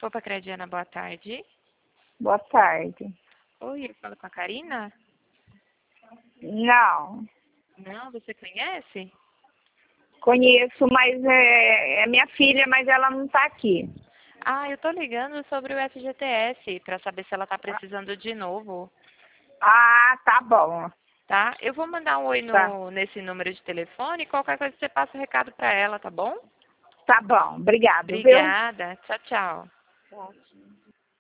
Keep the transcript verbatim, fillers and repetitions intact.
Opa, Crediana, boa tarde. Boa tarde. Oi, eu falo com a Karina? Não, Não, você conhece? conheço, mas é, é minha filha, mas ela não está aqui. Ah, eu tô ligando sobre o F G T S para saber se ela tá precisando de novo, Ah, tá bom. tá? Eu vou mandar um oi Tá, no, nesse número de telefone e qualquer coisa você passa o recado para ela, tá bom? tá bom. Obrigado, viu? Obrigada. Tchau, tchau.